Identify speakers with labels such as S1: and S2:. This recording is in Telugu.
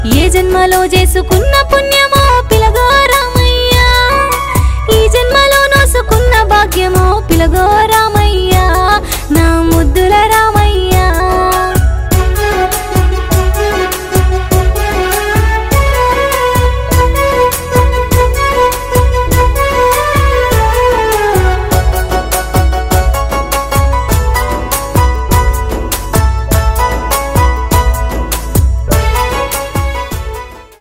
S1: ఏ జన్మలో చేసుకున్న పుణ్యమో పిలగో రామయ్య, ఈ జన్మలో నోసుకున్న భాగ్యమో పిలగో